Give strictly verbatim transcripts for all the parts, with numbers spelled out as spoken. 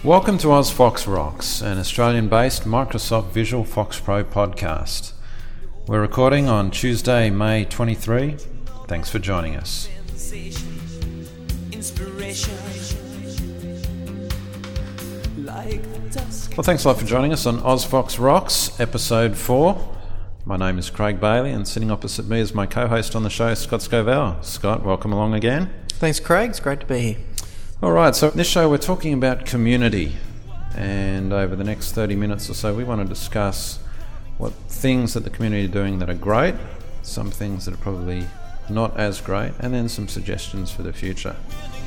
Welcome to OzFox Rocks, an Australian-based Microsoft Visual Fox Pro podcast. We're recording on Tuesday, May twenty-third. Thanks for joining us. Well, thanks a lot for joining us on OzFox Rocks, episode four. My name is Craig Bailey, and sitting opposite me is my co-host on the show, Scott Scovell. Scott, welcome along again. Thanks, Craig. It's great to be here. All right, so in this show we're talking about community, and over the next thirty minutes or so we want to discuss what things that the community are doing that are great, some things that are probably not as great, and then some suggestions for the future.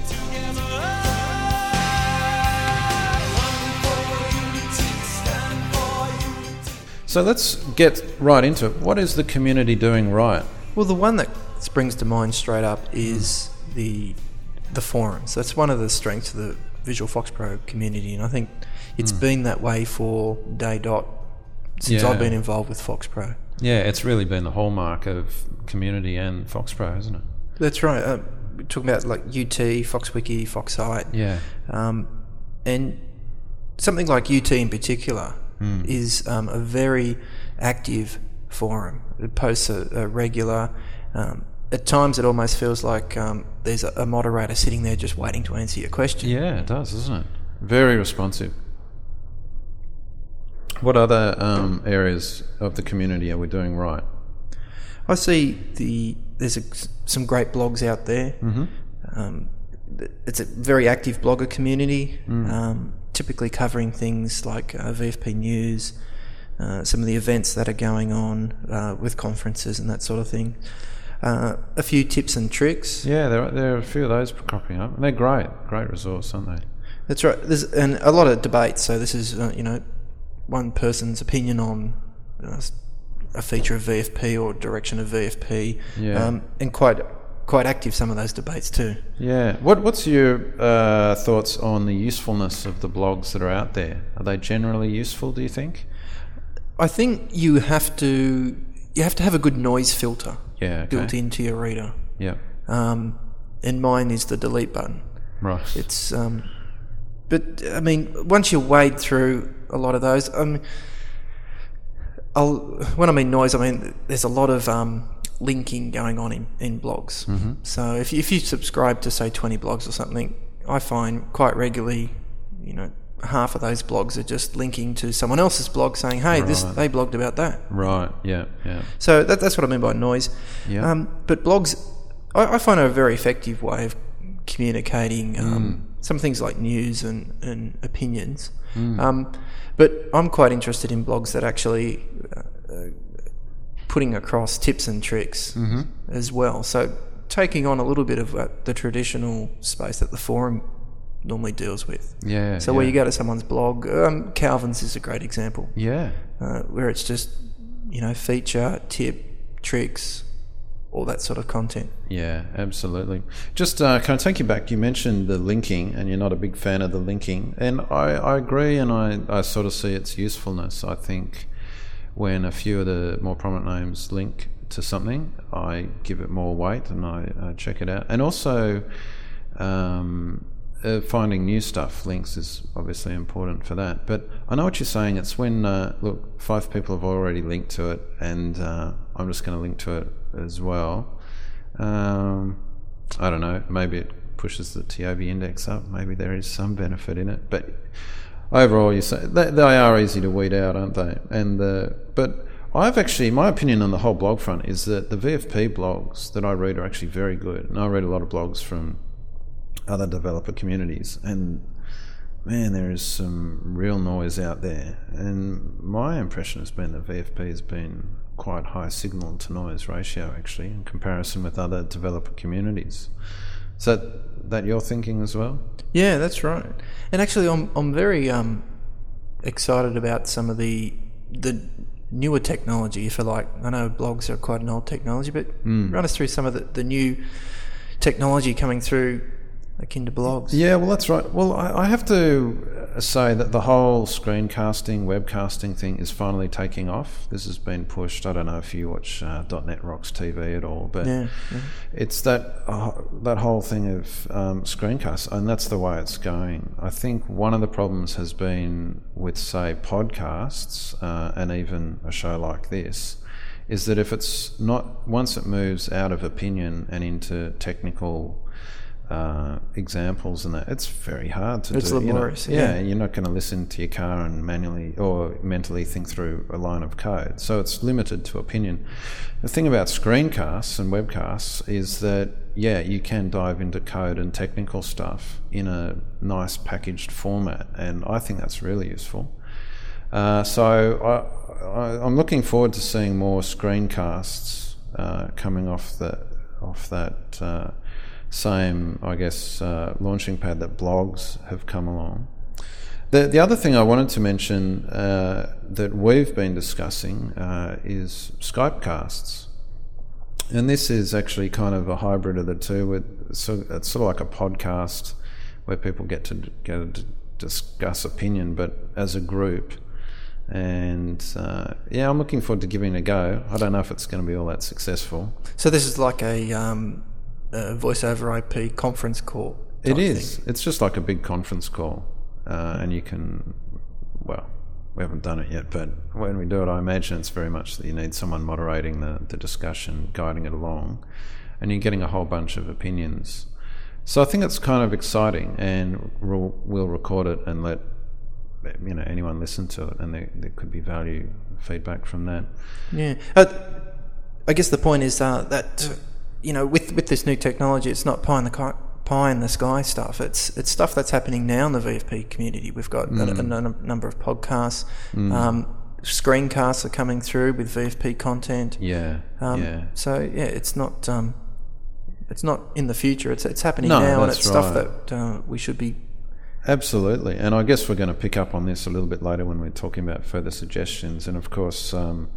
So let's get right into it. What is the community doing right? Well, the one that springs to mind straight up is the the forums. That's one of the strengths of the Visual Fox Pro community, and I think it's mm. been that way for day dot since yeah. I've been involved with Fox Pro. Yeah, it's really been the hallmark of community and Fox Pro, hasn't it? That's right. Uh, we're talking about like U T, FoxWiki, FoxSite. Yeah. Um, and something like U T in particular mm. is um, a very active forum. It posts a, a regular... Um, At times it almost feels like um, there's a, a moderator sitting there just waiting to answer your question. Yeah, it does, doesn't it? Very responsive. What other um, areas of the community are we doing right? I see the there's a, some great blogs out there. Mm-hmm. Um, it's a very active blogger community, mm. um, typically covering things like uh, V F P news, uh, some of the events that are going on uh, with conferences and that sort of thing. Uh, a few tips and tricks. Yeah, there, there are a few of those cropping up. And they're great, great resource, aren't they? That's right. There's and a lot of debates. So this is, uh, you know, one person's opinion on uh, a feature of V F P or direction of V F P. Yeah. Um, and quite quite active, some of those debates too. Yeah. What What's your uh, thoughts on the usefulness of the blogs that are out there? Are they generally useful, do you think? I think you have to you have to have a good noise filter. Yeah, okay. built into your reader. Yeah. Um, and mine is the delete button. Right. It's um, but I mean, once you wade through a lot of those, um, I'll when I mean noise, I mean there's a lot of um linking going on in, in blogs. Mm-hmm. So if you, if you subscribe to say twenty blogs or something, I find quite regularly, you know, half of those blogs are just linking to someone else's blog saying, hey, right. this they blogged about that. Right, yeah, yeah. So that, that's what I mean by noise. Yeah. Um, but blogs, I, I find are a very effective way of communicating um, mm. some things like news and, and opinions. Mm. Um, but I'm quite interested in blogs that actually uh, uh, putting across tips and tricks mm-hmm. as well. So taking on a little bit of uh, the traditional space that the forum normally deals with. Yeah. So yeah. where you go to someone's blog, um, Calvin's is a great example. Yeah. Uh, where it's just, you know, feature, tip, tricks, all that sort of content. Yeah, absolutely. Just uh, can I take you back? You mentioned the linking, and you're not a big fan of the linking, and I, I agree, and I, I sort of see its usefulness. I think when a few of the more prominent names link to something, I give it more weight and I uh, check it out. And also, um, Uh, finding new stuff, links is obviously important for that. But I know what you're saying. It's when, uh, look, five people have already linked to it, and uh, I'm just going to link to it as well. Um, I don't know. Maybe it pushes the T O B index up. Maybe there is some benefit in it. But overall, you say they, they are easy to weed out, aren't they? And uh, but I've actually, my opinion on the whole blog front is that the V F P blogs that I read are actually very good. And I read a lot of blogs from other developer communities, and man, there is some real noise out there, and my impression has been that V F P has been quite high signal to noise ratio actually in comparison with other developer communities. Is that, that your thinking as well? Yeah, that's right. And actually I'm I'm very um, excited about some of the the newer technology, if you like. I know blogs are quite an old technology, but mm. run us through some of the, the new technology coming through akin to blogs. Yeah, well, that's right. Well, I, I have to say that the whole screencasting, webcasting thing is finally taking off. This has been pushed. I don't know if you watch uh, .NET Rocks T V at all, but yeah, yeah. it's that uh, that whole thing of um, screencasts, and that's the way it's going. I think one of the problems has been with, say, podcasts uh, and even a show like this, is that if it's not, once it moves out of opinion and into technical Uh, examples and that, it's very hard to it's do. laborious. You know? yeah, yeah, you're not going to listen to your car and manually or mentally think through a line of code. So it's limited to opinion. The thing about screencasts and webcasts is that, yeah, you can dive into code and technical stuff in a nice packaged format, and I think that's really useful. Uh, so I, I, I'm looking forward to seeing more screencasts uh, coming off the off that. Uh, Same, I guess, uh, launching pad that blogs have come along. The the other thing I wanted to mention uh, that we've been discussing uh, is Skypecasts, and this is actually kind of a hybrid of the two. With so it's sort of like a podcast where people get to get to discuss opinion, but as a group. And uh, yeah, I'm looking forward to giving it a go. I don't know if it's going to be all that successful. So this is like a um Uh, voice over I P conference call. It is. Thing. It's just like a big conference call, uh, and you can. Well, we haven't done it yet, but when we do it, I imagine it's very much that you need someone moderating the, the discussion, guiding it along, and you're getting a whole bunch of opinions. So I think it's kind of exciting, and we'll, we'll record it and let you know anyone listen to it, and there, there could be value feedback from that. Yeah, uh, I guess the point is uh, that. Uh, You know, with with this new technology, it's not pie in the ki- pie in the sky stuff. It's it's stuff that's happening now in the V F P community. We've got mm. a, a, a number of podcasts, mm. um, screencasts are coming through with V F P content. Yeah, um, yeah. So yeah, it's not um, it's not in the future. It's it's happening no, now, and it's right. stuff that uh, we should be. Absolutely, and I guess we're going to pick up on this a little bit later when we're talking about further suggestions, and of course. Um,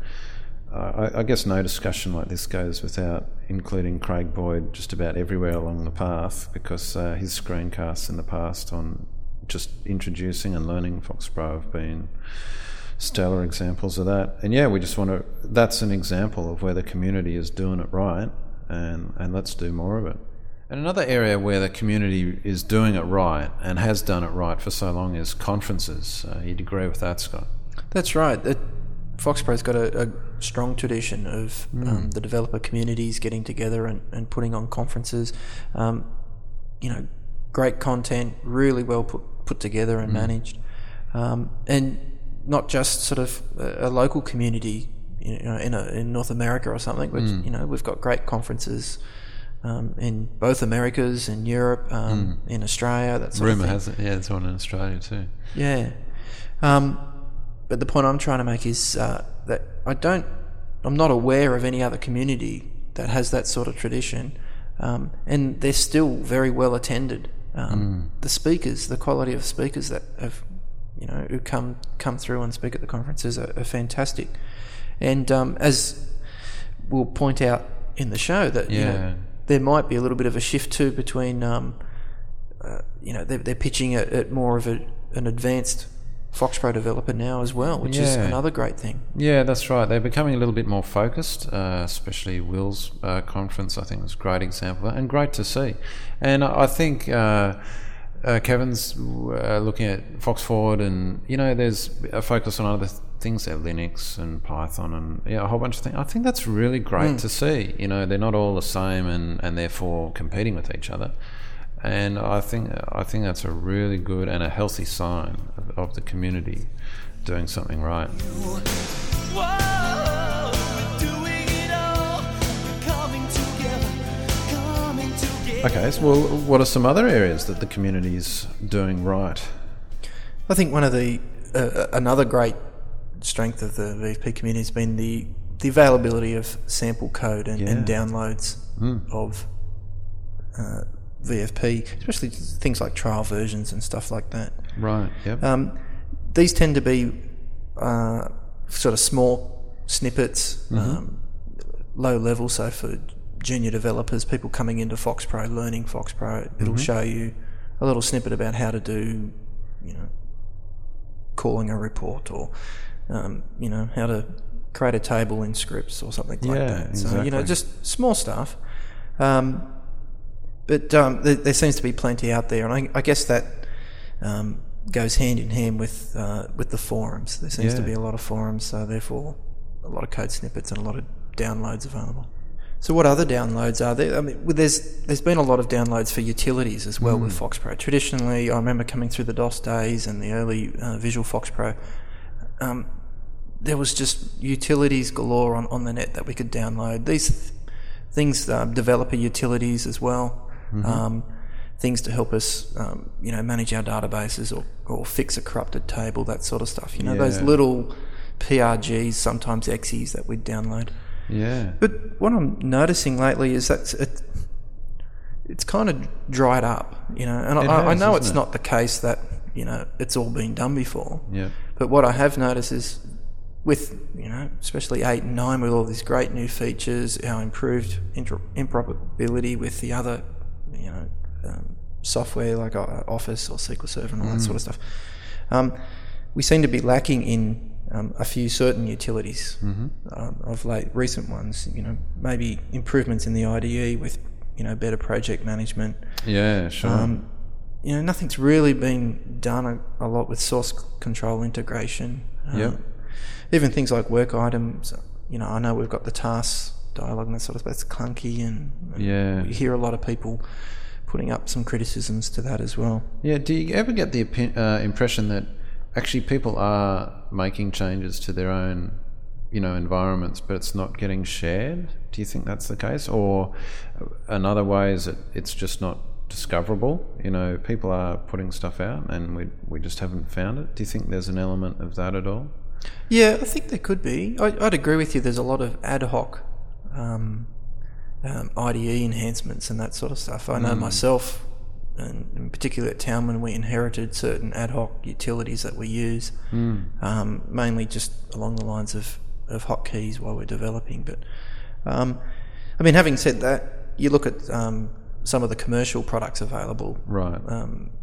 I, I guess no discussion like this goes without including Craig Boyd just about everywhere along the path, because uh, his screencasts in the past on just introducing and learning FoxPro have been stellar examples of that. And yeah, we just want to, that's an example of where the community is doing it right, and, and let's do more of it. And another area where the community is doing it right and has done it right for so long is conferences. Uh, you'd agree with that, Scott? That's right. It, FoxPro's got a, a strong tradition of mm. um, the developer communities getting together and, and putting on conferences. Um, you know, great content, really well put, put together and mm. managed. Um, and not just sort of a, a local community, you know, in, a, in North America or something, but, mm. you know, we've got great conferences um, in both Americas, in Europe, um, mm. in Australia, that sort Rumour of thing. has it, yeah, there's one in Australia too. Yeah. Um, But the point I'm trying to make is uh, that I don't, I'm not aware of any other community that has that sort of tradition, um, and they're still very well attended. Um, mm. The speakers, the quality of speakers that have, you know, who come come through and speak at the conferences are, are fantastic. And um, as we'll point out in the show, that yeah. you know, there might be a little bit of a shift too between, um, uh, you know, they're, they're pitching at, at more of a, an advanced FoxPro developer now as well, which yeah. is another great thing. Yeah, that's right. They're becoming a little bit more focused, uh, especially Will's uh, conference, I think, was a great example, and great to see. And I think uh, uh, Kevin's uh, looking at Fox Forward, and, you know, there's a focus on other th- things there, Linux and Python and yeah, a whole bunch of things. I think that's really great mm. to see. You know, they're not all the same and, and therefore competing with each other. And I think I think that's a really good and a healthy sign of, of the community doing something right. Whoa, we're doing it all. We're coming together, coming together. Okay, so well, what are some other areas that the community is doing right? I think one of the uh, another great strength of the V F P community has been the the availability of sample code and, yeah. and downloads mm. of uh, V F P, especially things like trial versions and stuff like that. Right, yep. Um, these tend to be uh, sort of small snippets, mm-hmm. um, low level, so for junior developers, people coming into FoxPro, learning FoxPro, it'll mm-hmm. show you a little snippet about how to do, you know, calling a report, or um, you know, how to create a table in scripts or something like Yeah, that. So, you know, exactly. just small stuff. Um, but um, there, there seems to be plenty out there, and I, I guess that um, goes hand in hand with uh, with the forums. There seems to Yeah. be a lot of forums, so therefore a lot of code snippets and a lot of downloads available. So what other downloads are there? I mean, well, there's there's been a lot of downloads for utilities as well with FoxPro. Traditionally, I remember coming through the DOS days and the early uh, Visual FoxPro. Um, there was just utilities galore on, on the net that we could download. These th- things, um, developer utilities as well, Mm-hmm. um, things to help us, um, you know, manage our databases or, or fix a corrupted table, that sort of stuff. You know, those Yeah. little P R Gs, sometimes X Es that we'd download. Yeah. But what I'm noticing lately is that it, it's kind of dried up, you know, and It I, I has, know hasn't it's it? not the case that, you know, it's all been done before. Yeah. But what I have noticed is with, you know, especially eight and nine, with all these great new features, our improved inter- interoperability with the other, you know, um, software like uh, Office or S Q L Server and all that sort of stuff, um, we seem to be lacking in um, a few certain utilities um, of late, recent ones. You know, maybe improvements in the I D E with, you know, better project management. Yeah, sure. Um, you know, nothing's really been done a, a lot with source control integration. Um, Yep. Even things like work items. You know, I know we've got the tasks dialogue and that sort of stuff. That's clunky, and, and Yeah. we hear a lot of people putting up some criticisms to that as well. Yeah, do you ever get the opi- uh, impression that actually people are making changes to their own, you know, environments, but it's not getting shared? Do you think that's the case? Or another way is that it's just not discoverable? You know, people are putting stuff out and we we just haven't found it. Do you think there's an element of that at all? Yeah, I think there could be. I, I'd agree with you. There's a lot of ad hoc um, um, I D E enhancements and that sort of stuff. I know myself, and in particular at Townman, we inherited certain ad hoc utilities that we use, um, mainly just along the lines of, of hotkeys while we're developing. But, um, I mean, having said that, you look at um, some of the commercial products available. Right. Um,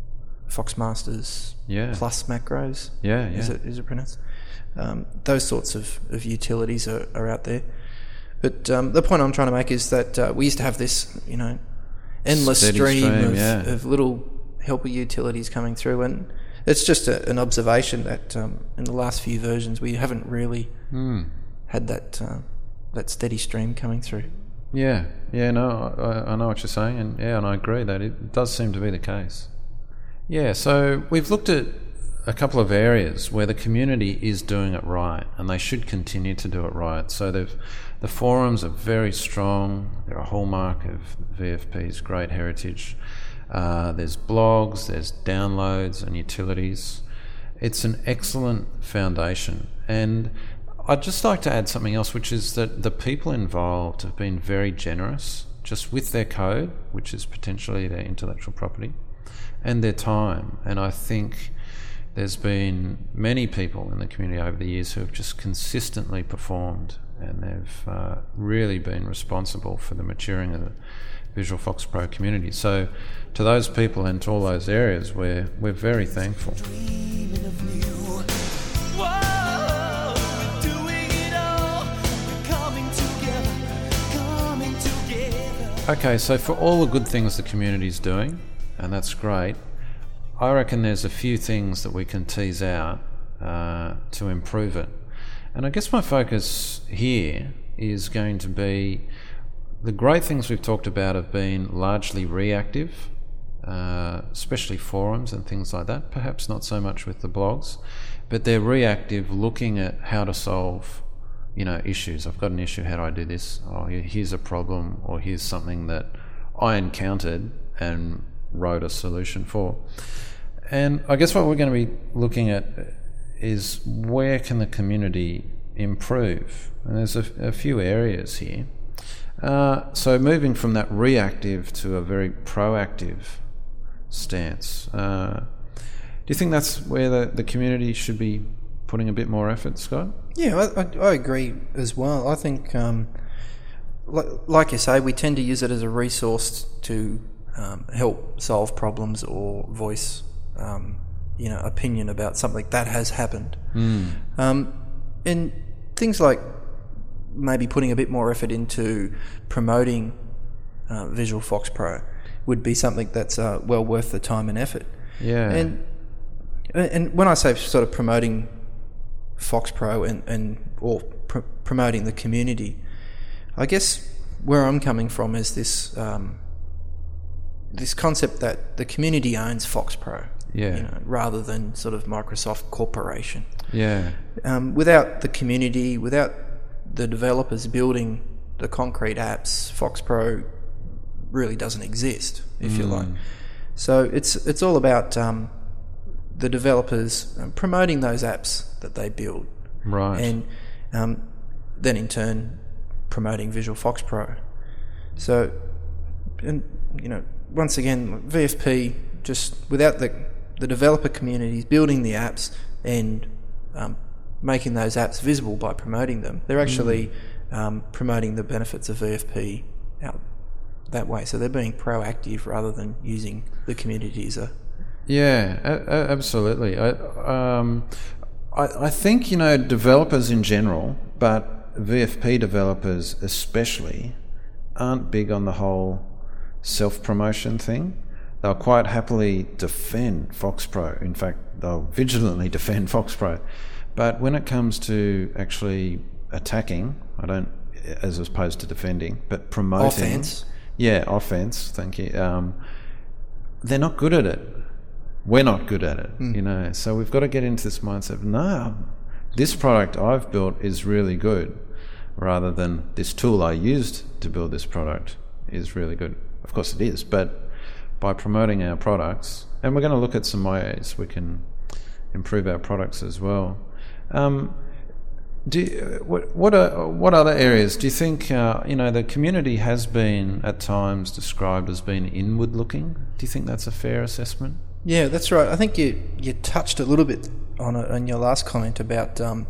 Foxmasters Yeah. Plus macros. Yeah, Is yeah. it is it pronounced? Um, those sorts of, of utilities are, are out there. But um, the point I'm trying to make is that uh, we used to have this, you know, endless Steady stream, stream, of, yeah. of little helper utilities coming through, and it's just a, an observation that um, in the last few versions we haven't really Mm. had that uh, that steady stream coming through. Yeah, yeah, no, I, I know what you're saying, and yeah, and I agree that it does seem to be the case. Yeah, so we've looked at a couple of areas where the community is doing it right, and they should continue to do it right. So they've, the forums are very strong. They're a hallmark of V F P's great heritage. Uh, there's blogs, there's downloads and utilities. It's an excellent foundation, and I'd just like to add something else, which is that the people involved have been very generous just with their code, which is potentially their intellectual property, and their time. And I think there's been many people in the community over the years who have just consistently performed, and they've uh, really been responsible for the maturing of the Visual FoxPro community. So to those people and to all those areas, we're, we're very thankful. Dreaming of you. Whoa, we're doing it all. We're coming together, coming together. Okay, so for all the good things the community's doing, and that's great, I reckon there's a few things that we can tease out uh, to improve it. And I guess my focus here is going to be the great things we've talked about have been largely reactive, uh, especially forums and things like that, perhaps not so much with the blogs, but they're reactive, looking at how to solve, you know, issues. I've got an issue, how do I do this? Oh, here's a problem, or here's something that I encountered and wrote a solution for. And I guess what we're going to be looking at is where can the community improve? And there's a, a few areas here. Uh, so moving from that reactive to a very proactive stance. Uh, do you think that's where the, the community should be putting a bit more effort, Scott? Yeah, I, I, I agree as well. I think, um, like, like you say, we tend to use it as a resource to um, help solve problems or voice um, you know, opinion about something that has happened. Mm. Um, and things like maybe putting a bit more effort into promoting uh, Visual Fox Pro would be something that's uh, well worth the time and effort. Yeah. And and when I say sort of promoting Fox Pro and, and or pr- promoting the community, I guess where I'm coming from is this um, this concept that the community owns Fox Pro, Yeah. you know, rather than sort of Microsoft Corporation. Yeah. Um, without the community, without the developers building the concrete apps, Fox Pro really doesn't exist, if Mm. you like. So it's it's all about um, the developers um, promoting those apps that they build, Right. and um, then in turn promoting Visual Fox Pro. So, and you know, once again, V F P, just without the the developer communities building the apps and um, making those apps visible by promoting them, they're actually mm. um, promoting the benefits of V F P out that way. So they're being proactive rather than using the community as a Yeah, a- a- absolutely. I, um, I, I think, you know, developers in general, but V F P developers especially, aren't big on the whole self-promotion thing. They'll quite happily defend Fox Pro. In fact, they'll vigilantly defend Fox Pro. But when it comes to actually attacking, I don't, as opposed to defending, but promoting... offense. Yeah, offense, thank you. Um, they're not good at it. We're not good at it, Mm. you know. So we've got to get into this mindset of, no, this product I've built is really good, rather than this tool I used to build this product is really good. Of course it is, but by promoting our products, and we're going to look at some ways we can improve our products as well. Um, do you, what what are, what other areas do you think uh, you know the community has been at times described as being inward looking? Do you think that's a fair assessment? Yeah, that's right. I think you you touched a little bit on it in your last comment about um,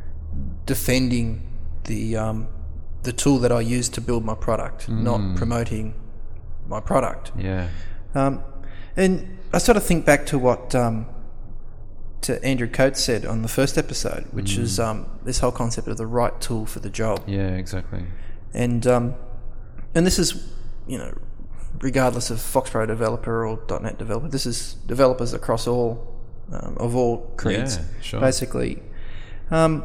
defending the um, the tool that I used to build my product, Mm. not promoting my product. Yeah. Um, and I sort of think back to what um, to Andrew Coates said on the first episode, which Mm. is um, this whole concept of the right tool for the job. Yeah, exactly. And um, and this is, you know, regardless of Fox Pro developer or .NET developer, this is developers across all um, of all creeds, Yeah, sure. basically. Um,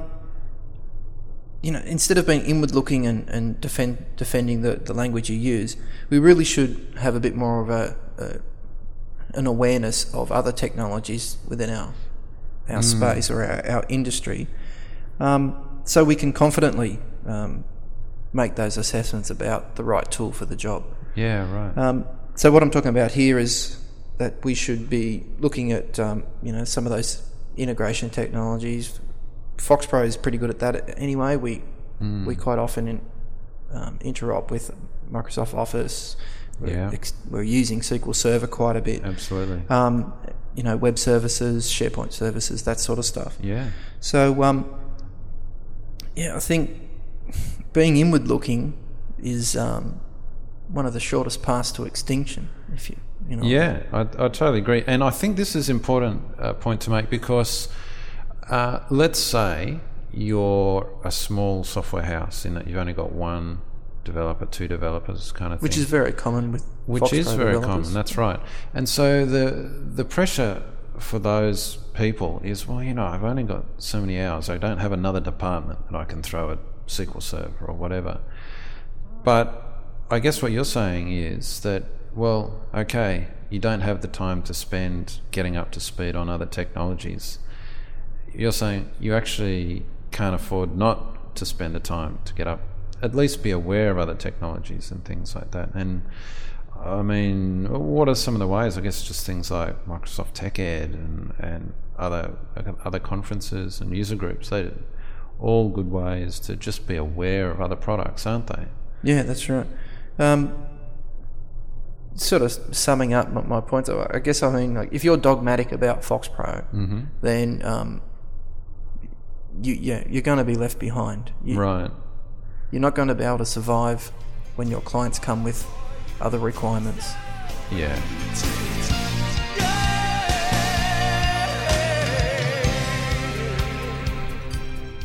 you know, instead of being inward-looking and, and defend, defending the, the language you use, we really should have a bit more of a, a an awareness of other technologies within our our Mm. space or our, our industry, um, so we can confidently um, make those assessments about the right tool for the job. Yeah, right. Um, so what I'm talking about here is that we should be looking at um, you know, some of those integration technologies. Fox Pro is pretty good at that anyway. We Mm. we quite often in, um, interop with Microsoft Office. We're, Yeah. ex- we're using S Q L Server quite a bit. Absolutely. Um, you know, web services, SharePoint services, that sort of stuff. Yeah. So, um, yeah, I think being inward-looking is um, one of the shortest paths to extinction. If you, you know. Yeah, I, I totally agree. And I think this is an important uh, point to make because uh, let's say you're a small software house in that you've only got one developer, two developers kind of thing. Which is very common with Which Fox is Pro very developers. common, that's right. And so the the pressure for those people is, well, you know, I've only got so many hours. I don't have another department that I can throw at S Q L Server or whatever. But I guess what you're saying is that, well, okay, you don't have the time to spend getting up to speed on other technologies. You're saying you actually can't afford not to spend the time to get up, at least be aware of other technologies and things like that. And I mean, what are some of the ways? I guess just things like Microsoft TechEd and, and other other conferences and user groups. They're all good ways to just be aware of other products, aren't they? Yeah, that's right. Um, sort of summing up my, my points, I guess I mean, like, if you're dogmatic about Fox Pro, Mm-hmm. then um, you, yeah, you're going to be left behind. You, Right. You're not going to be able to survive when your clients come with other requirements. Yeah. Yeah.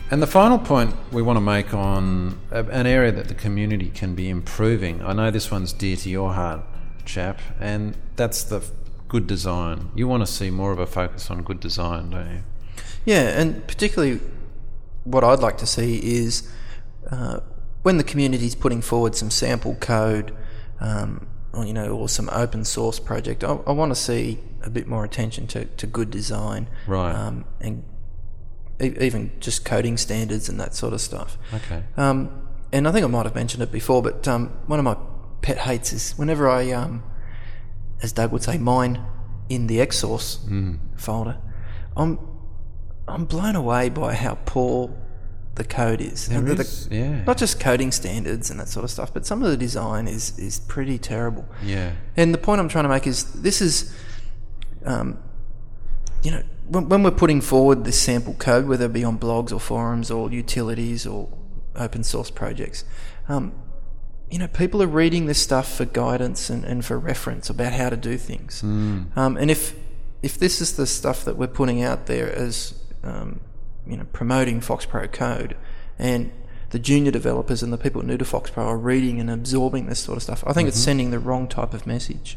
And the final point we want to make on a- an area that the community can be improving, I know this one's dear to your heart, chap, and that's the f- good design. You want to see more of a focus on good design, don't you? Yeah, and particularly what I'd like to see is uh, when the community's putting forward some sample code, um, or, you know, or some open source project, I, I want to see a bit more attention to, to good design, Right. Um, and e- even just coding standards and that sort of stuff. Okay. Um, and I think I might have mentioned it before, but um, one of my pet hates is whenever I, um, as Doug would say, mine in the X source Mm. folder, I'm I'm blown away by how poor the code is. There And the- the- is, yeah. Not just coding standards and that sort of stuff, but some of the design is, is pretty terrible. Yeah. And the point I'm trying to make is this is, um, you know, when, when we're putting forward this sample code, whether it be on blogs or forums or utilities or open source projects, um, you know, people are reading this stuff for guidance and, and for reference about how to do things. Mm. Um, and if if this is the stuff that we're putting out there as, um, you know, promoting FoxPro code, and the junior developers and the people new to FoxPro are reading and absorbing this sort of stuff, I think it's sending the wrong type of message.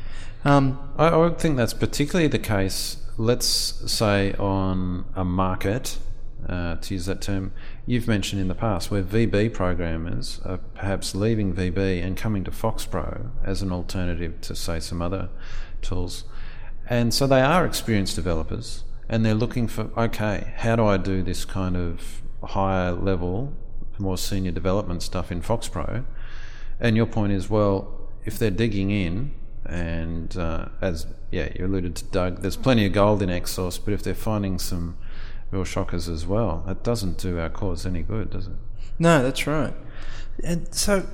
Um, I, I would think that's particularly the case, let's say, on a market, uh, to use that term, you've mentioned in the past, where V B programmers are perhaps leaving V B and coming to FoxPro as an alternative to, say, some other tools. And so they are experienced developers, and they're looking for, okay, how do I do this kind of higher level, more senior development stuff in FoxPro? And your point is, well, if they're digging in, and uh, as yeah you alluded to, Doug, there's plenty of gold in X source, but if they're finding some real shockers as well, that doesn't do our cause any good, does it? no, that's right. And so,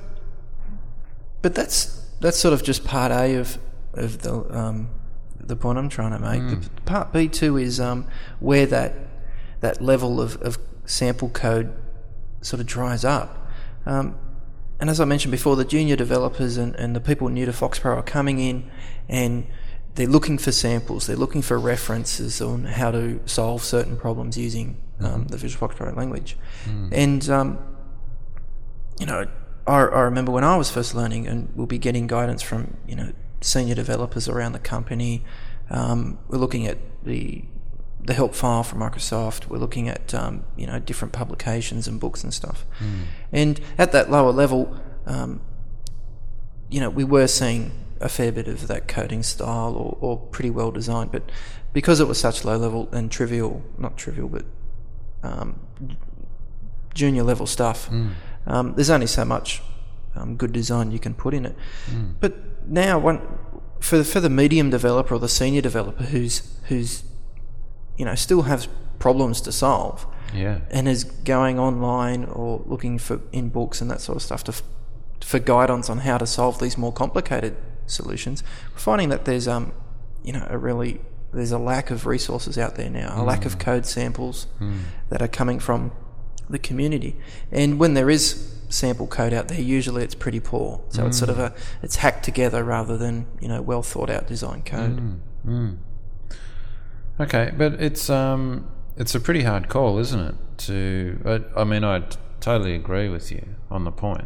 but that's that's sort of just part A of of the um, the point I'm trying to make. Mm. The part B too is um, where that that level of, of sample code sort of dries up. Um, and as I mentioned before, the junior developers and, and the people new to FoxPro are coming in and they're looking for samples, they're looking for references on how to solve certain problems using um, Mm-hmm. the Visual FoxPro language. Mm. And, um, you know, I, I remember when I was first learning, and we'll be getting guidance from, you know, senior developers around the company. Um, we're looking at the the help file from Microsoft. We're looking at um, you know, different publications and books and stuff. Mm. And at that lower level, um, you know, we were seeing a fair bit of that coding style, or, or pretty well designed. But because it was such low level and trivial, not trivial, but um, junior level stuff, Mm. um, there's only so much um, good design you can put in it. Mm. But now, one, for for the medium developer or the senior developer who's who's you know still has problems to solve, Yeah. and is going online or looking for in books and that sort of stuff to f- for guidance on how to solve these more complicated solutions, we're finding that there's um you know a really there's a lack of resources out there now, a lack of code samples Mm. that are coming from the community. And when there is sample code out there, usually it's pretty poor. So it's sort of a it's hacked together rather than, you know, well thought out design code. Mm. Mm. Okay, but it's um it's a pretty hard call, isn't it? To I, I mean, I t- totally agree with you on the point,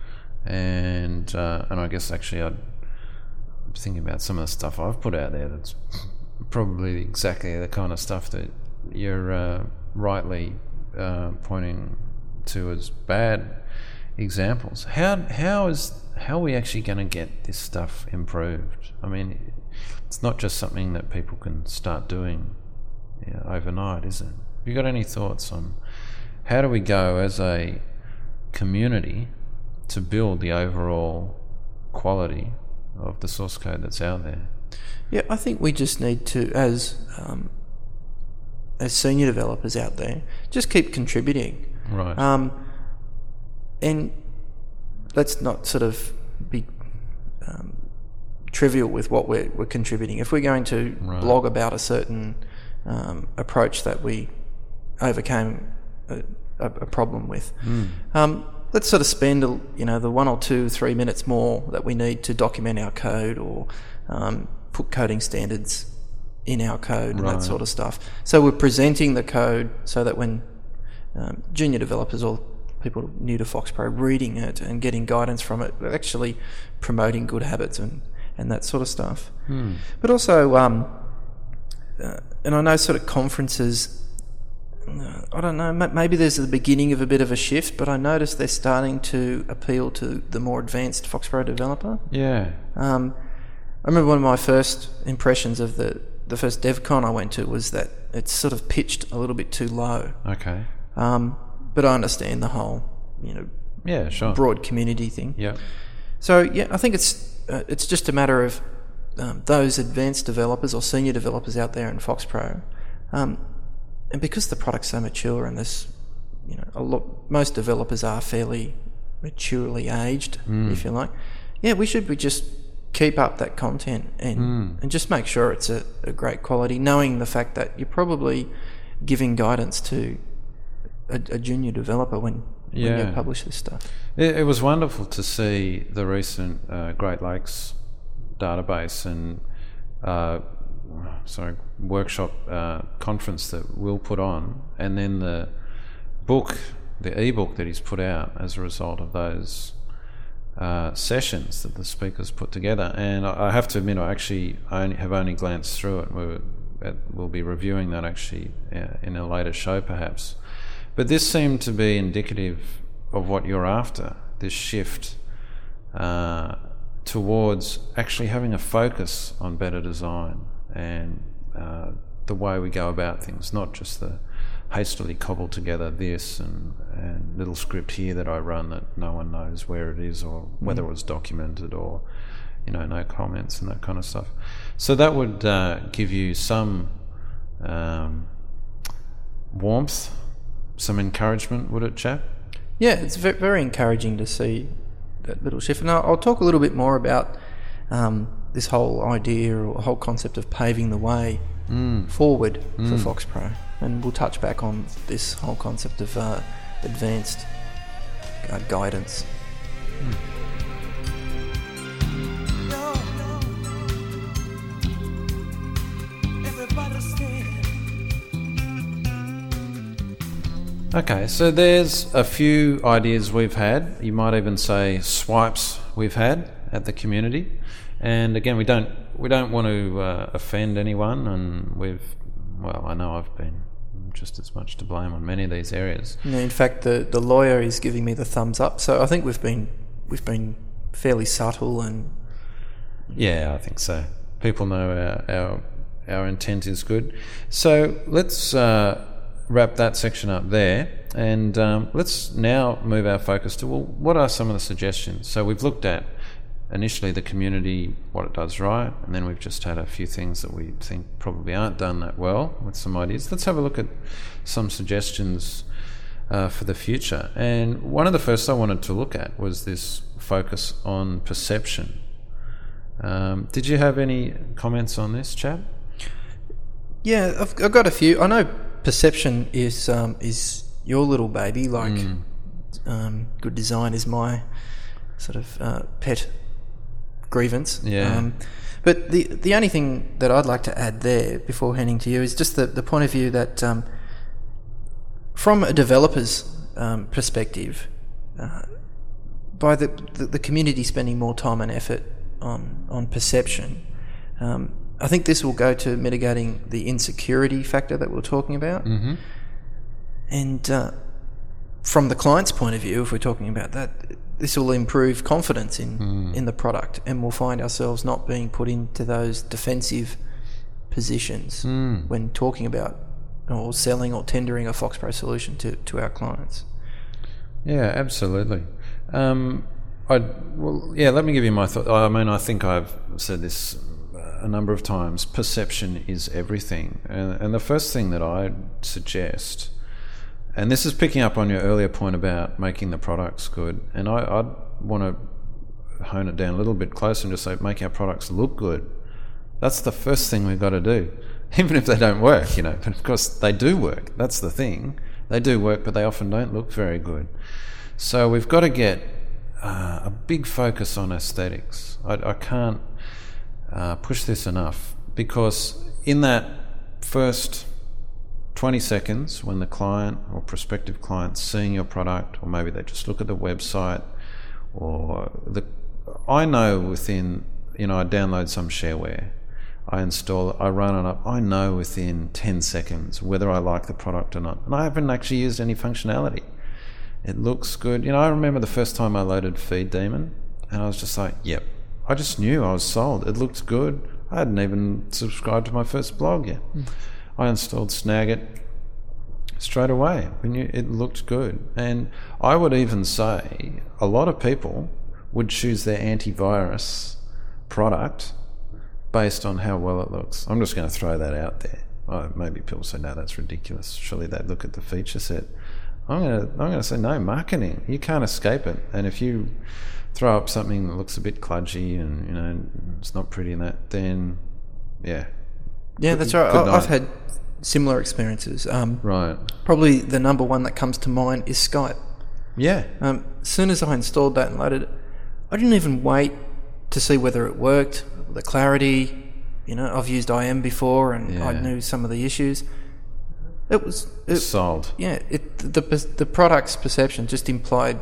and uh, and I guess actually I'd, I'm thinking about some of the stuff I've put out there that's probably exactly the kind of stuff that you're uh, rightly uh, pointing to as bad examples. How how is how are we actually going to get this stuff improved? I mean, it's not just something that people can start doing, yeah, overnight, is it? Have you got any thoughts on how do we go as a community to build the overall quality of the source code that's out there? Yeah, I think we just need to, as um, as senior developers out there, just keep contributing. Right. Um, and let's not sort of be um, trivial with what we're, we're contributing. If we're going to Right. blog about a certain um, approach that we overcame a, a, a problem with, Mm. um, let's sort of spend a- you know the one or two, three minutes more that we need to document our code, or um, put coding standards in our code and Right. that sort of stuff. So we're presenting the code so that when um, junior developers or people new to FoxPro reading it and getting guidance from it, but actually promoting good habits and, and that sort of stuff. Hmm. But also, um, uh, and I know sort of conferences, uh, I don't know, ma- maybe there's the beginning of a bit of a shift, but I noticed they're starting to appeal to the more advanced FoxPro developer. Yeah. Um, I remember one of my first impressions of the, the first DevCon I went to was that it's sort of pitched a little bit too low. Okay. Um, but I understand the whole, you know, Yeah, sure. broad community thing. Yeah. So yeah, I think it's uh, it's just a matter of um, those advanced developers or senior developers out there in FoxPro, um, and because the product's so mature and this, you know, a lot most developers are fairly maturely aged, Mm. if you like. Yeah, we should be just keep up that content and Mm. and just make sure it's a, a great quality, knowing the fact that you're probably giving guidance to a, a junior developer when, when Yeah. you publish this stuff. It, it was wonderful to see the recent uh, Great Lakes database and uh, sorry workshop uh, conference that Will put on, and then the book, the ebook that he's put out as a result of those uh, sessions that the speakers put together. And I, I have to admit, I actually only have only glanced through it. We're, we'll be reviewing that actually uh, in a later show, perhaps. But this seemed to be indicative of what you're after, this shift uh, towards actually having a focus on better design and uh, the way we go about things, not just the hastily cobbled together this and, and little script here that I run that no one knows where it is or whether it was documented or, you know, no comments and that kind of stuff. So that would uh, give you some um, warmth, some encouragement, would it, chap? Yeah, it's ve- very encouraging to see that little shift. And I'll, I'll talk a little bit more about um, this whole idea or whole concept of paving the way Mm. forward Mm. for FoxPro. And we'll touch back on this whole concept of uh, advanced uh, guidance. No, no. Everybody stand. Okay, so there's a few ideas we've had. You might even say swipes we've had at the community. And again, we don't we don't want to uh, offend anyone, and we've well, I know I've been just as much to blame on many of these areas. You know, in fact, the, the lawyer is giving me the thumbs up. So I think we've been we've been fairly subtle and Yeah, I think so. People know our our, our intent is good. So let's uh, wrap that section up there, and um, let's now move our focus to, well, what are some of the suggestions? So we've looked at initially the community, what it does right, and then we've just had a few things that we think probably aren't done that well with some ideas. Let's have a look at some suggestions uh, for the future. And one of the first I wanted to look at was this focus on perception. Um, did you have any comments on this, chap? yeah, I've, I've got a few. I know perception is um, is your little baby. Like Mm. um, good design is my sort of uh, pet grievance. Yeah. Um, but the the only thing that I'd like to add there before handing to you is just the, the point of view that um, from a developer's um, perspective, uh, by the, the the community spending more time and effort on on perception, um, I think this will go to mitigating the insecurity factor that we we're talking about. Mm-hmm. And uh, from the client's point of view, if we're talking about that, this will improve confidence in, Mm. in the product, and we'll find ourselves not being put into those defensive positions Mm. when talking about or selling or tendering a FoxPro solution to, to our clients. Yeah, absolutely. Um, I well, yeah. Let me give you my thought. I mean, I think I've said this a number of times. Perception is everything, and, and the first thing that I'd suggest, and this is picking up on your earlier point about making the products good, and I, I'd want to hone it down a little bit closer and just say make our products look good. That's the first thing we've got to do, even if they don't work, you know. But of course they do work. That's the thing. They do work, but they often don't look very good. So we've got to get uh, a big focus on aesthetics. I, I can't uh, push this enough, because in that first twenty seconds when the client or prospective client's seeing your product, or maybe they just look at the website, or the I know within, you know, I download some shareware, I install it, I run it up, I know within ten seconds whether I like the product or not. And I haven't actually used any functionality. It looks good. You know, I remember the first time I loaded Feed Demon, and I was just like, yep. I just knew I was sold. It looked good. I hadn't even subscribed to my first blog yet. Mm. I installed Snagit straight away. We knew it looked good. And I would even say a lot of people would choose their antivirus product based on how well it looks. I'm just going to throw that out there. Oh, maybe people say, no, that's ridiculous. Surely they'd look at the feature set. I'm going to, I'm going to say, no, marketing. You can't escape it. And if you throw up something that looks a bit kludgy and, you know, it's not pretty and that, then, yeah. Yeah, that's right. I, I've had similar experiences. Um, right. Probably the number one that comes to mind is Skype. Yeah. Um, as soon as I installed that and loaded it, I didn't even wait to see whether it worked, the clarity. You know, I've used I M before, and yeah. I knew some of the issues. It was it, sold. Yeah, it the the product's perception just implied,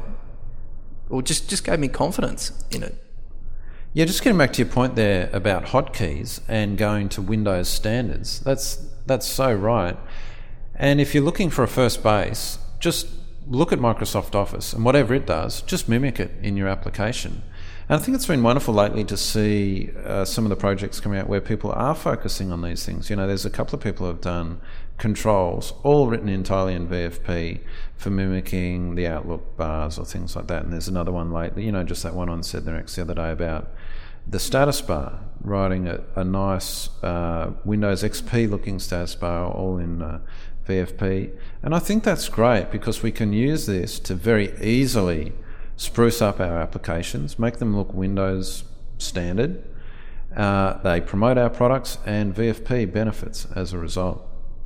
or just, just gave me confidence in it. Yeah, just getting back to your point there about hotkeys and going to Windows standards. That's that's so right. And if you're looking for a first base, just look at Microsoft Office and whatever it does, just mimic it in your application. And I think it's been wonderful lately to see uh, some of the projects coming out where people are focusing on these things. You know, there's a couple of people who have done controls, all written entirely in V F P for mimicking the Outlook bars or things like that. And there's another one lately, you know, just that one on SedNerex the other day about the status bar, writing a, a nice uh, Windows X P looking status bar all in uh, V F P. And I think that's great because we can use this to very easily spruce up our applications, make them look Windows standard. Uh, they promote our products, and V F P benefits as a result.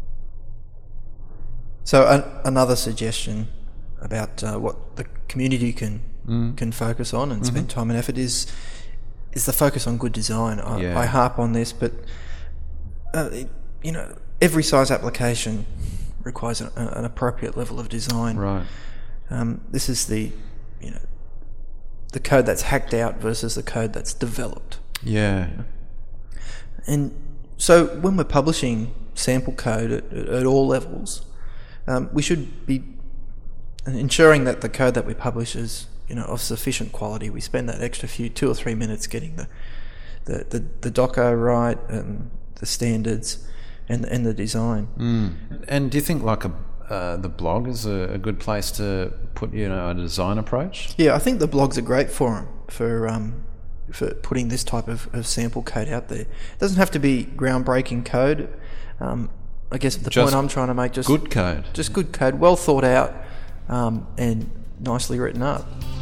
So an, another suggestion about uh, what the community can mm. can focus on and mm-hmm. spend time and effort is is the focus on good design. I, yeah. I harp on this, but uh, it, you know, every size application requires an, an appropriate level of design. Right. Um, this is the you know the code that's hacked out versus the code that's developed. Yeah. And so when we're publishing sample code at, at all levels, um, we should be ensuring that the code that we publish is, you know, of sufficient quality. We spend that extra few, two or three minutes getting the the, the, the docker right, and the standards, and and the design. Mm. And do you think like a uh, the blog is a, a good place to put, you know, a design approach? Yeah, I think the blog's a great forum for um, for putting this type of, of sample code out there. It doesn't have to be groundbreaking code. Um, I guess the just point I'm trying to make, just good code, just good code, well thought out, um, and nicely written up.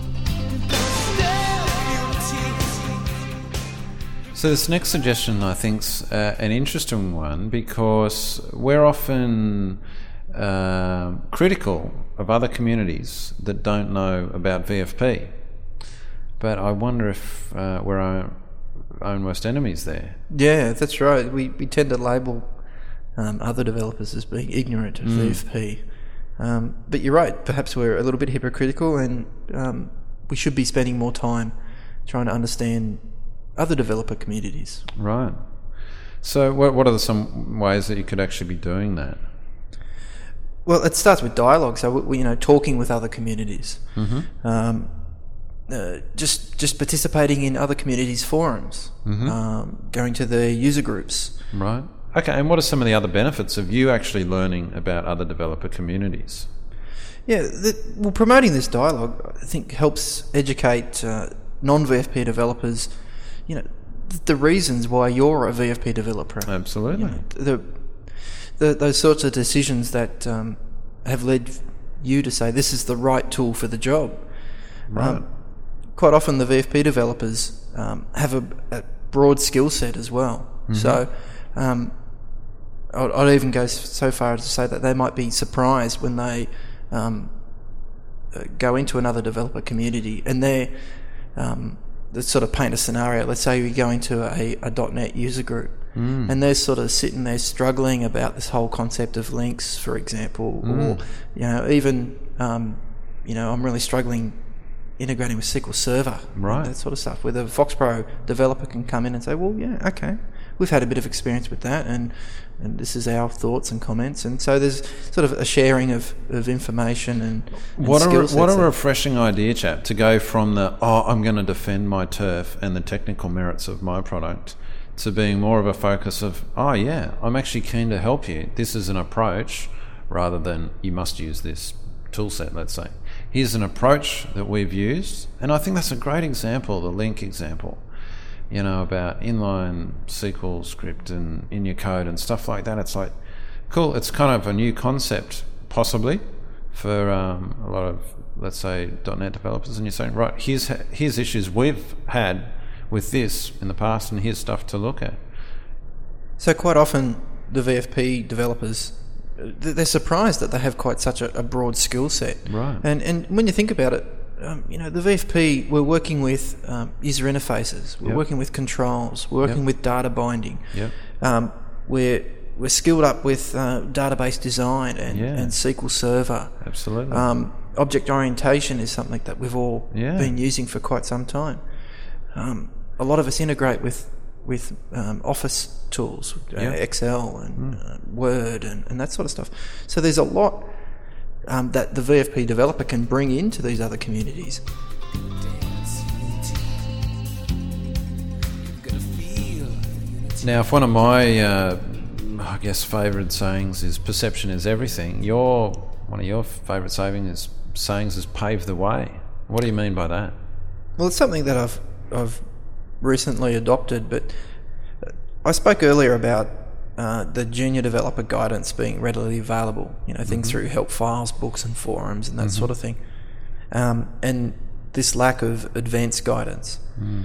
So this next suggestion, I think, is uh, an interesting one because we're often uh, critical of other communities that don't know about V F P. But I wonder if uh, we're our own worst enemies there. Yeah, that's right. We we tend to label um, other developers as being ignorant of mm. V F P. Um, but you're right. Perhaps we're a little bit hypocritical, and um, we should be spending more time trying to understand other developer communities. Right. So what what are the, some ways that you could actually be doing that? Well, it starts with dialogue. So we, you know, talking with other communities, mm-hmm. um, uh, just just participating in other communities' forums, mm-hmm. um, going to the user groups. Right. Okay. And what are some of the other benefits of you actually learning about other developer communities? Yeah. The, well, promoting this dialogue, I think, helps educate uh, non-V F P developers. You know, the reasons why you're a V F P developer. Absolutely. You know, the, the those sorts of decisions that um, have led you to say this is the right tool for the job. Right. Um, quite often the V F P developers um, have a, a broad skill set as well. Mm-hmm. So um, I'd, I'd even go so far as to say that they might be surprised when they um, uh, go into another developer community and they're um, let's sort of paint a scenario. Let's say you go into a, a .NET user group mm. and they're sort of sitting there struggling about this whole concept of links, for example, mm. or you know, even um, you know, I'm really struggling integrating with S Q L Server, right? That sort of stuff. Where the FoxPro developer can come in and say, "Well, yeah, okay, we've had a bit of experience with that, and and this is our thoughts and comments." And so there's sort of a sharing of, of information and, and what skill a sets. what a refreshing idea, chap, to go from the oh, I'm going to defend my turf and the technical merits of my product to being more of a focus of oh yeah, I'm actually keen to help you. This is an approach rather than you must use this tool set, let's say. Here's an approach that we've used, and I think that's a great example, the link example, you know, about inline S Q L script and in your code and stuff like that. It's like, cool, it's kind of a new concept, possibly, for um, a lot of, let's say, .NET developers, and you're saying, right, here's, here's issues we've had with this in the past, and here's stuff to look at. So quite often, the V F P developers, they're surprised that they have quite such a, a broad skill set. Right. And and when you think about it, um, you know, the V F P, we're working with um, user interfaces, we're yep. working with controls, we're working yep. with data binding. Yep. Um, we're we're skilled up with uh, database design and, yeah. and S Q L Server. Absolutely. Um, object orientation is something that we've all yeah. been using for quite some time. Um, a lot of us integrate with with um, Office tools, uh, yep. Excel and mm. uh, Word and, and that sort of stuff. So there's a lot um, that the V F P developer can bring into these other communities. Now, if one of my, uh, I guess, favourite sayings is "perception is everything," your one of your favourite sayings is sayings is "pave the way." What do you mean by that? Well, it's something that I've I've recently adopted, but I spoke earlier about uh, the junior developer guidance being readily available, you know, things mm-hmm. through help files, books and forums and that mm-hmm. sort of thing. Um, and this lack of advanced guidance. Mm.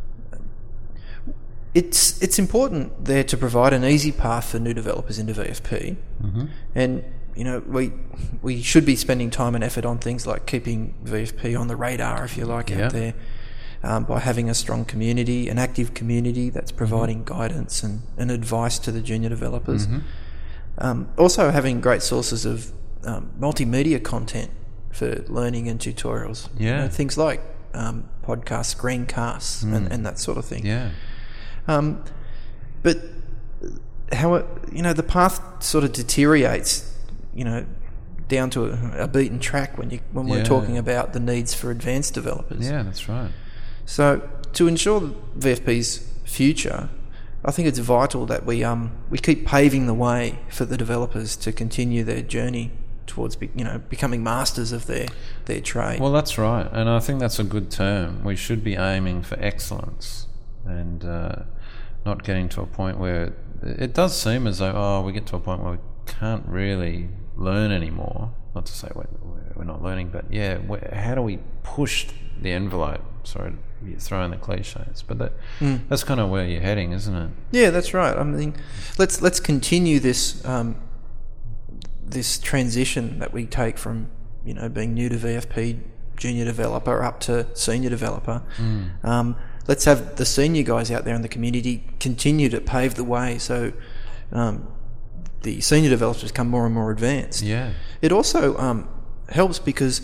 It's it's important there to provide an easy path for new developers into V F P. Mm-hmm. And, you know, we we should be spending time and effort on things like keeping V F P on the radar, if you like, yeah. out there. Um, by having a strong community, an active community that's providing mm-hmm. guidance and, and advice to the junior developers. Mm-hmm. Um, also having great sources of um, multimedia content for learning and tutorials. Yeah. You know, things like um, podcasts, screencasts, mm. and, and that sort of thing. Yeah. Um, but how it, you know, the path sort of deteriorates, you know, down to a, a beaten track when you when we're yeah. talking about the needs for advanced developers. Yeah, that's right. So to ensure V F P's future, I think it's vital that we um we keep paving the way for the developers to continue their journey towards be, you know becoming masters of their their trade. Well, that's right, and I think that's a good term. We should be aiming for excellence and uh, not getting to a point where it does seem as though oh we get to a point where we can't really learn anymore. Not to say we're, we're not learning, but yeah, how do we push the envelope? Sorry, you're throwing the cliches, but that mm. that's kind of where you're heading, isn't it? Yeah, that's right. I mean, let's let's continue this um, this transition that we take from you know being new to V F P, junior developer, up to senior developer. Mm. Um, let's have the senior guys out there in the community continue to pave the way, so um, the senior developers become more and more advanced. Yeah. It also um, helps because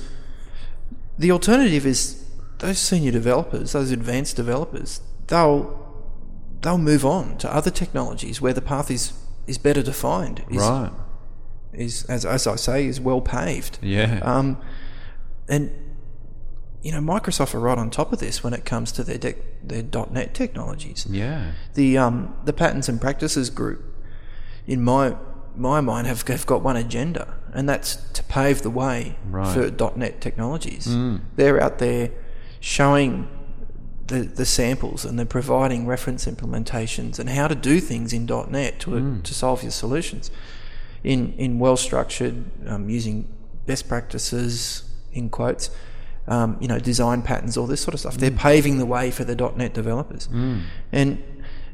the alternative is those senior developers, those advanced developers, they'll they'll move on to other technologies where the path is, is better defined. Is, right. Is as as I say, is well paved. Yeah. Um, and you know, Microsoft are right on top of this when it comes to their de- their .NET technologies. Yeah. The um the patterns and practices group, in my my mind, have, have got one agenda, and that's to pave the way right. for .NET technologies. Mm. They're out there showing the the samples, and they're providing reference implementations and how to do things in .NET to mm. to solve your solutions in in well structured, um, using best practices in quotes, um, you know, design patterns, all this sort of stuff. Mm. They're paving the way for the .NET developers, mm. and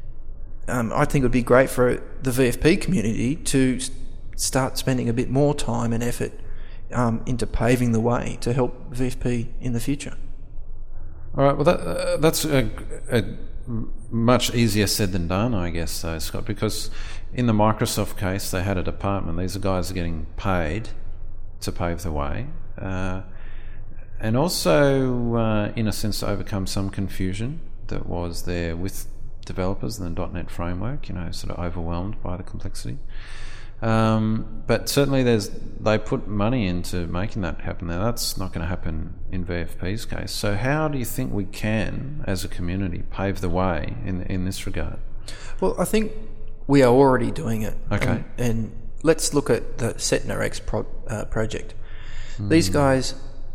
um, I think it would be great for the V F P community to start spending a bit more time and effort um, into paving the way to help V F P in the future. All right. Well, that, uh, that's a, a m- much easier said than done, I guess, though, Scott, because in the Microsoft case, they had a department. These are guys are getting paid to pave the way. Uh, and also, uh, in a sense, to overcome some confusion that was there with developers and the dot net framework, you know, sort of overwhelmed by the complexity. Um, but certainly there's they put money into making that happen. Now, that's not going to happen in V F P's case. So how do you think we can, as a community, pave the way in in this regard? Well, I think we are already doing it. Okay. And, and let's look at the SetNRX pro, uh, project. Mm. These guys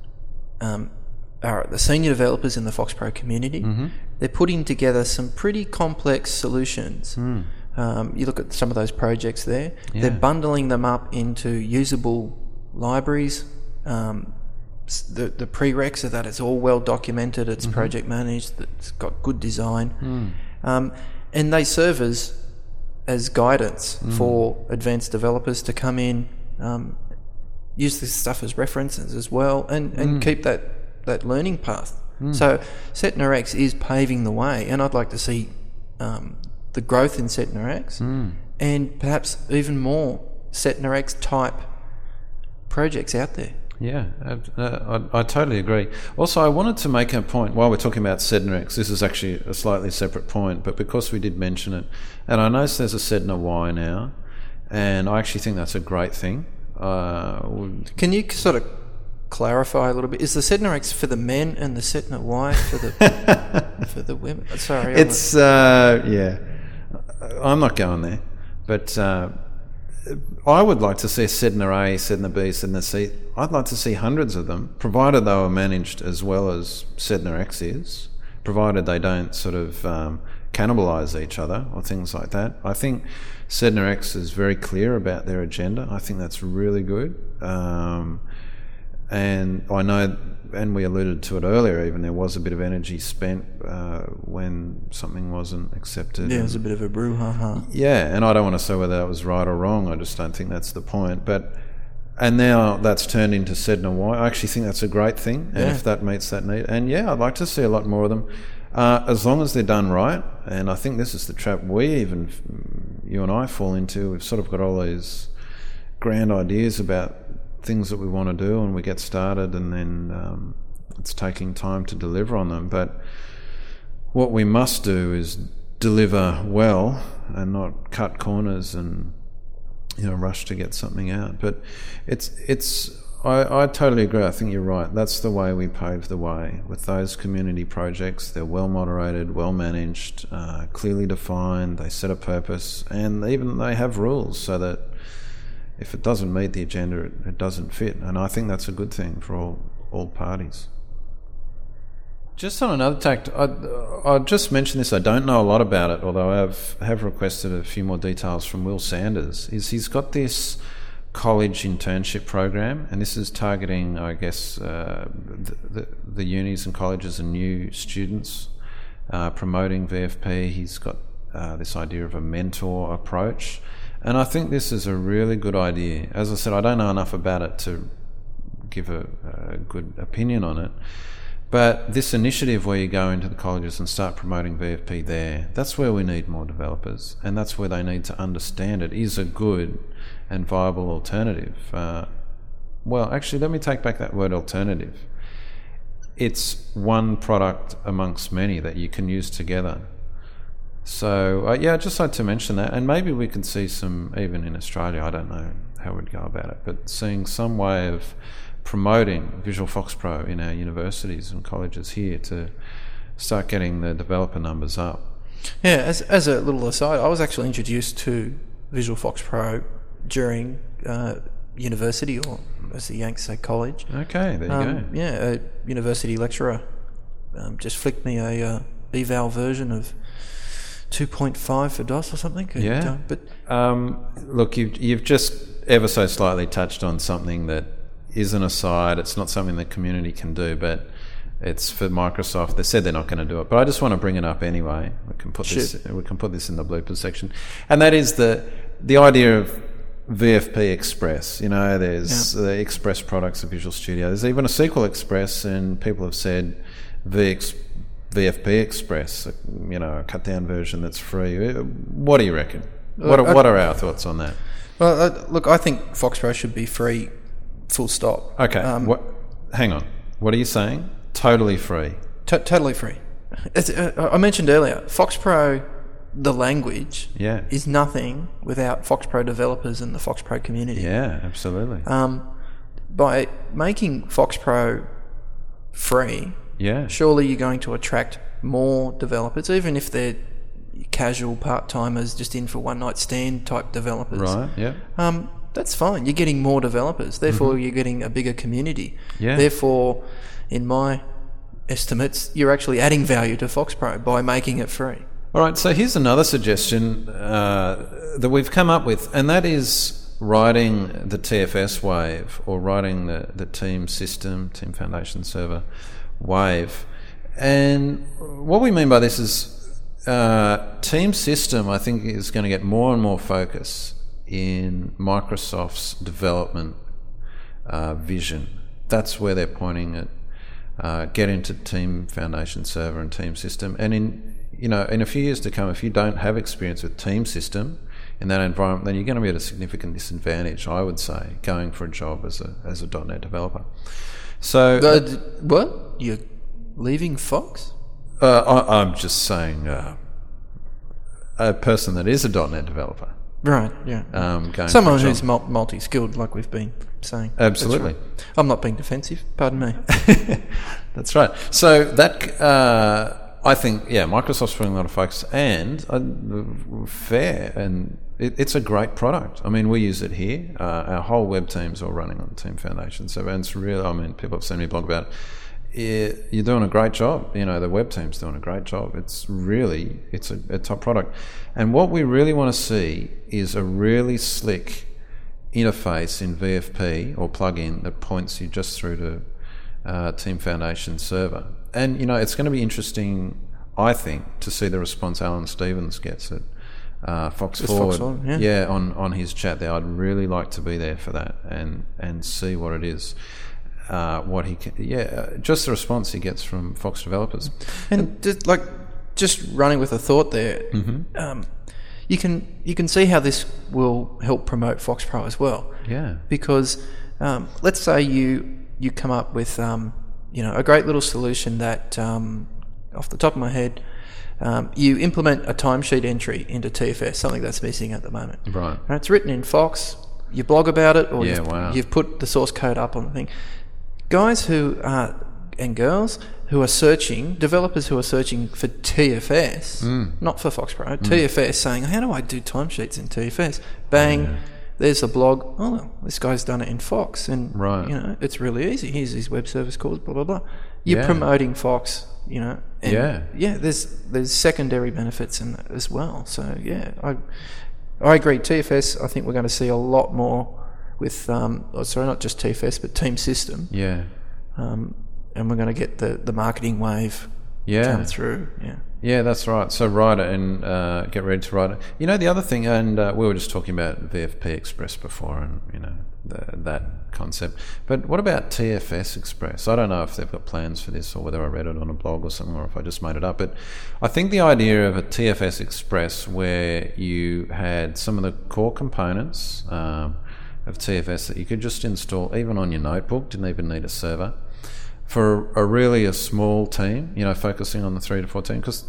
um, are the senior developers in the FoxPro community. Mm-hmm. They're putting together some pretty complex solutions. Mm. Um, you look at some of those projects there. Yeah. They're bundling them up into usable libraries. Um, the, the prereqs are that it's all well documented, it's mm-hmm. project managed, it's got good design. Mm. Um, and they serve as, as guidance mm. for advanced developers to come in, um, use this stuff as references as well, and, and mm. keep that, that learning path. Mm. So SetNRX is paving the way, and I'd like to see um, the growth in SetNRX mm. and perhaps even more SetNRX type projects out there. Yeah, uh, I, I totally agree. Also, I wanted to make a point while we're talking about SetNRX. This is actually a slightly separate point, but because we did mention it, and I noticed there's a SetNY now, and I actually think that's a great thing. Uh, Can you sort of clarify a little bit? Is the SetNRX for the men and the SetNY for the for the women? Sorry, it's uh, yeah. I'm not going there, but uh, I would like to see SetNA, SetNB, SetNC. I'd like to see hundreds of them, provided they were managed as well as SetNRX is, provided they don't sort of um, cannibalise each other or things like that. I think SetNRX is very clear about their agenda. I think that's really good. Um, and I know, and we alluded to it earlier, even there was a bit of energy spent uh, when something wasn't accepted. Yeah, it was a bit of a brouhaha. Yeah, and I don't want to say whether that was right or wrong. I just don't think that's the point. But and now that's turned into SetNY. I actually think that's a great thing, and yeah. if that meets that need. And yeah, I'd like to see a lot more of them, uh, as long as they're done right. And I think this is the trap we even, you and I, fall into. We've sort of got all these grand ideas about things that we want to do, and we get started, and then um, it's taking time to deliver on them. But what we must do is deliver well and not cut corners and, you know, rush to get something out. But it's it's I, I totally agree. I think you're right. That's the way we pave the way with those community projects. They're well moderated, well managed, uh, clearly defined. They set a purpose, and even they have rules so that if it doesn't meet the agenda, it, it doesn't fit. And I think that's a good thing for all, all parties. Just on another tact, I, I'll just mention this. I don't know a lot about it, although I have, have requested a few more details from Will Sanders. Is he's got this college internship program, and this is targeting, I guess, uh, the, the, the unis and colleges and new students, uh, promoting V F P. He's got uh, this idea of a mentor approach. And I think this is a really good idea. As I said, I don't know enough about it to give a, a good opinion on it. But this initiative where you go into the colleges and start promoting V F P there, that's where we need more developers. And that's where they need to understand it is a good and viable alternative. Uh, well, actually, let me take back that word alternative. It's one product amongst many that you can use together. So, uh, yeah, I'd just like to mention that, and maybe we can see some, even in Australia, I don't know how we'd go about it, but seeing some way of promoting Visual FoxPro in our universities and colleges here to start getting the developer numbers up. Yeah, as as a little aside, I was actually introduced to Visual FoxPro during uh, university, or as the Yanks say, college. Okay, there you um, go. Yeah, a university lecturer um, just flicked me a uh, eval version of two point five for DOS or something. Yeah. Uh, but um, look, you've, you've just ever so slightly touched on something that is an aside. It's not something the community can do, but it's for Microsoft. They said they're not going to do it, but I just want to bring it up anyway. We can put Shoot. this. We can put this in the bloopers section, and that is the the idea of V F P Express. You know, there's yeah. the Express products of Visual Studio. There's even a S Q L Express, and people have said V V F P Express, you know, a cut down version that's free. What do you reckon? What are, what are our thoughts on that? Well, uh, look, I think FoxPro should be free, full stop. Okay, Um, what, hang on. What are you saying? Totally free. to- totally free. It's, uh, I mentioned earlier, FoxPro, the language, Yeah. is nothing without FoxPro developers and the FoxPro community. Yeah, absolutely. Um, by making FoxPro free, yeah. surely you're going to attract more developers, even if they're casual part-timers just in for one-night stand type developers. Right, yeah. Um, that's fine. You're getting more developers. Therefore, you're getting a bigger community. Yeah. Therefore, in my estimates, you're actually adding value to FoxPro by making it free. All right, so here's another suggestion uh, that we've come up with, and that is riding the T F S wave or riding the, the Team System, Team Foundation Server wave. And what we mean by this is uh, Team System, I think, is going to get more and more focus in Microsoft's development uh, vision. That's where they're pointing it. Uh, get into Team Foundation Server and Team System, and in you know in a few years to come, if you don't have experience with Team System in that environment, then you're going to be at a significant disadvantage, I would say, going for a job as a as a .dot net developer. So, Uh, d- what? You're leaving Fox? uh, I, I'm just saying, uh, a person that is a .dot net developer, Right, yeah. um, going Someone for a who's job. mul- multi-skilled, like we've been saying. Absolutely. That's right. I'm not being defensive, pardon me. That's right. So that uh, I think, yeah, Microsoft's putting a lot of focus, and uh, fair, and it, it's a great product. I mean, we use it here. Uh, our whole web team's all running on the Team Foundation. So and it's really, I mean, people have seen me blog about it. It, you're doing a great job. You know, the web team's doing a great job. It's really, it's a, a top product. And what we really want to see is a really slick interface in V F P or plugin that points you just through to uh, Team Foundation Server. And, you know, it's going to be interesting, I think, to see the response Alan Stevens gets at uh, Fox Just Forward. Fox Forward, yeah. yeah, on, on his chat there. I'd really like to be there for that and, and see what it is. Uh, what he can, yeah, uh, just the response he gets from Fox developers. And just, like, just running with a thought there, Mm-hmm. um, you can you can see how this will help promote FoxPro as well. Yeah. Because um, let's say you you come up with um, you know a great little solution that um, off the top of my head, um, you implement a timesheet entry into T F S, something that's missing at the moment. Right. And it's written in Fox. You blog about it, or Yeah, you've, wow. you've put the source code up on the thing. Guys who are and girls who are searching, developers who are searching for T F S, Mm. not for FoxPro, T F S, saying, how do I do timesheets in T F S? Bang, Yeah. there's a blog. Oh, well, this guy's done it in Fox, and Right. you know it's really easy. Here's his web service calls, blah blah blah. You're Yeah. promoting Fox, you know. And Yeah. yeah. There's there's secondary benefits in that as well. So yeah, I I agree. T F S, I think we're going to see a lot more with um, oh, sorry, not just T F S, but Team System. Yeah. Um, and we're going to get the, the marketing wave Yeah. come through. Yeah. Yeah, that's right. So write it and uh, get ready to write it. You know, the other thing, and uh, we were just talking about V F P Express before, and you know the, that concept. But what about T F S Express? I don't know if they've got plans for this, or whether I read it on a blog or something, or if I just made it up. But I think the idea of a T F S Express, where you had some of the core components um, of T F S that you could just install even on your notebook, didn't even need a server. For a really a small team, you know, focusing on the three to four team, because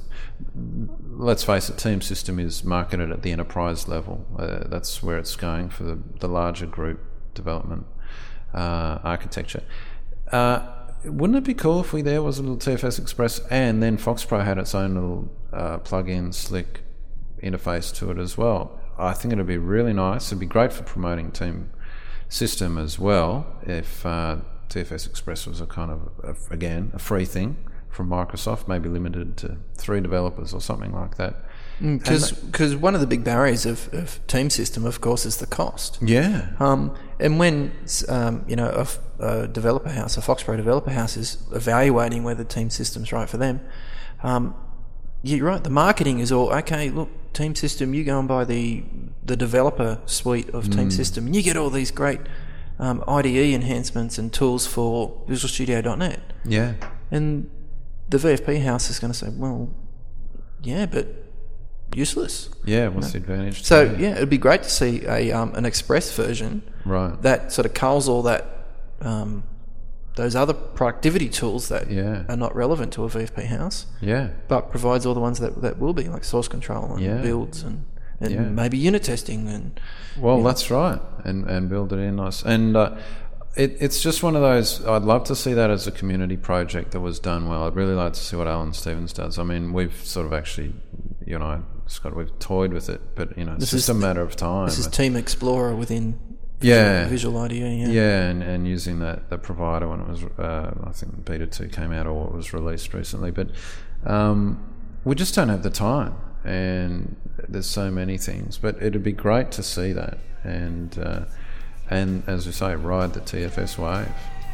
let's face it, Team System is marketed at the enterprise level. Uh, that's where it's going for the, the larger group development uh, architecture. Uh, wouldn't it be cool if we there was a little T F S Express and then FoxPro had its own little uh, plug-in, slick interface to it as well? I think it'd be really nice. It'd be great for promoting Team System as well if uh, T F S Express was a kind of, a, again, a free thing from Microsoft, maybe limited to three developers or something like that. Because one of the big barriers of, of Team System, of course, is the cost. Yeah. Um, and when um, you know a, f- a developer house, a FoxPro developer house, is evaluating whether Team System's right for them, um, you're right. The marketing is all okay. Look, Team System, you go and buy the the developer suite of Team System, and you get all these great um, I D E enhancements and tools for Visual Studio dot net. Yeah. And the V F P house is going to say, well, yeah, but useless. Yeah, what's the advantage? So, to yeah, it'd be great to see a um, an express version right. that sort of culls all that, um, those other productivity tools that Yeah. are not relevant to a V F P house, Yeah. but provides all the ones that, that will be, like source control and Yeah. builds and, and Yeah. maybe unit testing. And Well, yeah. that's right, and and build it in nice. And uh, it, it's just one of those. I'd love to see that as a community project that was done well. I'd really like to see what Alan Stevens does. I mean, we've sort of actually, you know, Scott, we've toyed with it, but you know, it's This just is a matter of time. This is Team Explorer within Yeah. Visual I D E. Yeah, Yeah, and, and using that, that provider when it was, uh, I think Beta two came out or it was released recently. But um, we just don't have the time, and there's so many things. But it'd be great to see that, and uh, and as we say, ride the T F S wave.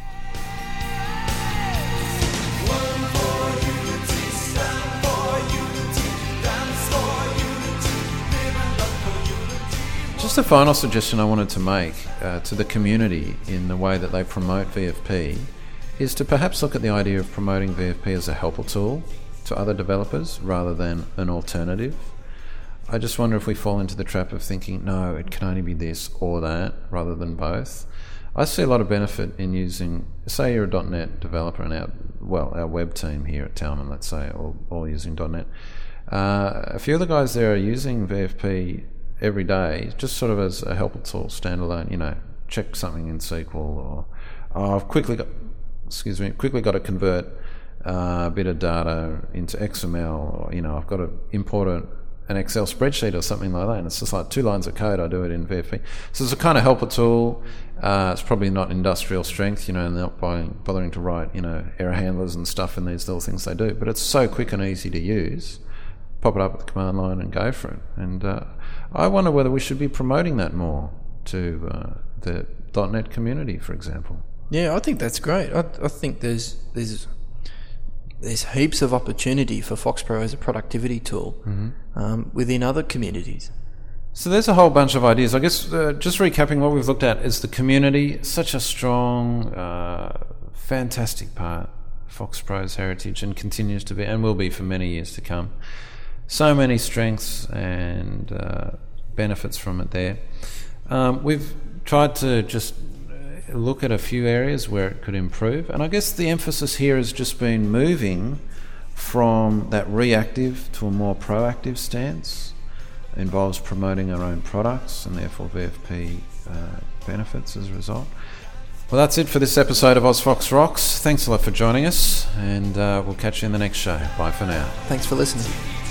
One for unity, stand for unity, dance for unity, live and love for unity. Just a final suggestion I wanted to make uh, to the community in the way that they promote V F P is to perhaps look at the idea of promoting V F P as a helper tool to other developers rather than an alternative. I just wonder if we fall into the trap of thinking, no, it can only be this or that rather than both. I see a lot of benefit in using, say you're a .dot net developer and our, well, our web team here at Talman, let's say, all, all using .dot net. Uh, a few of the guys there are using V F P every day, just sort of as a helper tool, standalone, you know, check something in S Q L, or oh, I've quickly got, excuse me, quickly got to convert uh, a bit of data into X M L, or, you know, I've got to import a, an Excel spreadsheet or something like that, and it's just like two lines of code, I do it in V F P. So it's a kind of helper tool. Uh, it's probably not industrial strength, you know, and they're not buying, bothering to write, you know, error handlers and stuff in these little things they do, but it's so quick and easy to use. Pop it up at the command line and go for it. And uh, I wonder whether we should be promoting that more to uh, the .dot net community, for example. Yeah, I think that's great. I, I think there's there's there's heaps of opportunity for FoxPro as a productivity tool Mm-hmm. um, within other communities. So there's a whole bunch of ideas. I guess uh, just recapping what we've looked at is the community, such a strong, uh, fantastic part of FoxPro's heritage, and continues to be and will be for many years to come. So many strengths and uh, benefits from it there. Um, we've tried to just look at a few areas where it could improve, and I guess the emphasis here has just been moving from that reactive to a more proactive stance. It involves promoting our own products and therefore V F P uh, benefits as a result. Well, that's it for this episode of AusFox Rocks. Thanks a lot for joining us, and uh, we'll catch you in the next show. Bye for now. Thanks for listening.